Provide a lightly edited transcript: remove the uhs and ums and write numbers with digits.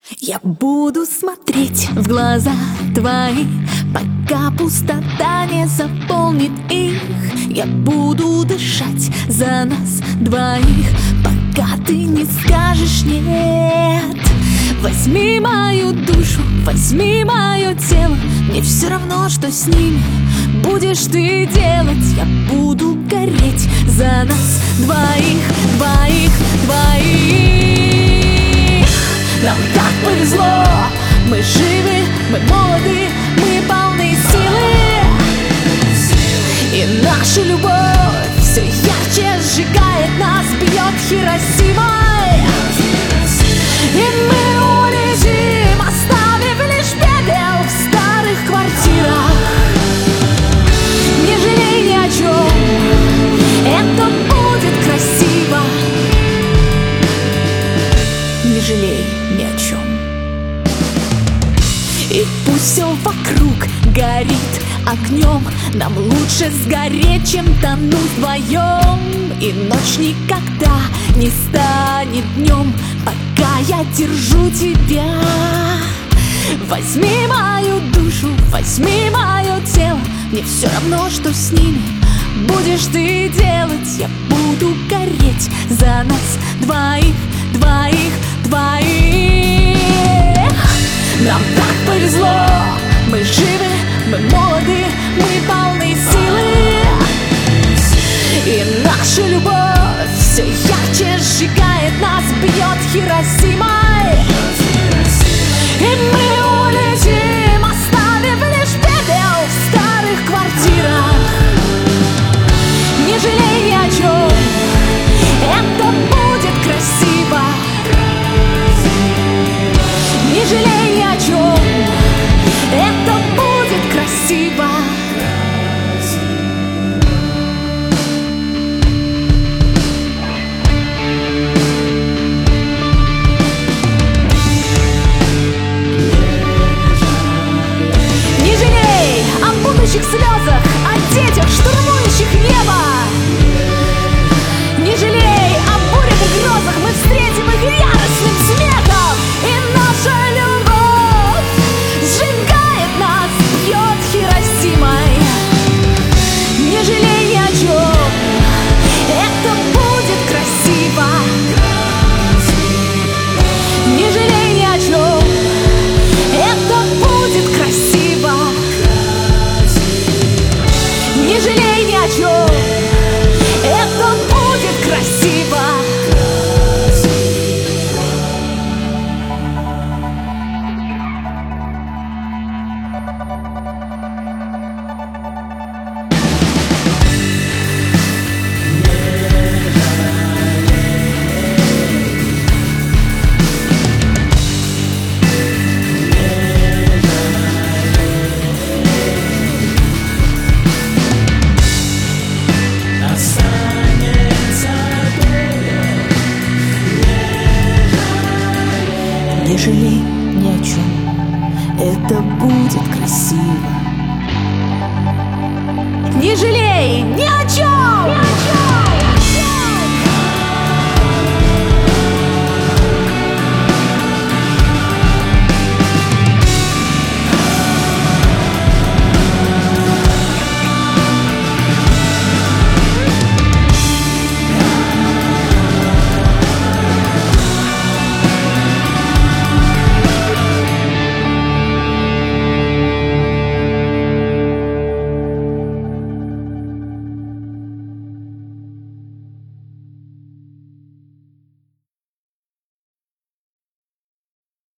Я буду смотреть в глаза твои, пока пустота не заполнит их. Я буду дышать за нас двоих, пока ты не скажешь нет. Возьми мою душу, возьми мое тело, мне все равно, что с ними будешь ты делать. Я буду гореть за нас двоих, двоих, двоих. Нам так повезло, мы живы, мы молоды, мы полны силы. И наша любовь все ярче сжигает нас, бьет Хиросимой. И мы улетим, оставив лишь пепел в старых квартирах. Не жалей ни о чем, это будет красиво. Не жалей ни о чем. И пусть все вокруг горит огнем, нам лучше сгореть, чем тонуть вдвоем. И ночь никогда не станет днем, пока я держу тебя. Возьми мою душу, возьми мое тело, мне все равно, что с ними будешь ты делать. Я буду гореть за нас двоих, двоих, двоих. Нам так повезло, мы живы, мы молоды, мы полны силы. И наша любовь все ярче сжигает нас, бьет Хиросимой. И мы улетим, оставив лишь пепел в старых квартирах. Не жалей ни о чем, это будет красиво. Не жалей ни о чем, это будет красиво. Не жалей о будущих слезах, о детях, штурмующих небо. Не жалей о бурях и грозах, мы встретим их яростным смехом. И наша любовь сжигает нас, бьет Хиросимой. Не жалей ни о чем, это будет красиво. Не жалей ни о чем, это будет красиво. Не жалей ни о чем, это будет красиво. Не жалей ни о чем, это будет красиво. Не жалей ни о чем.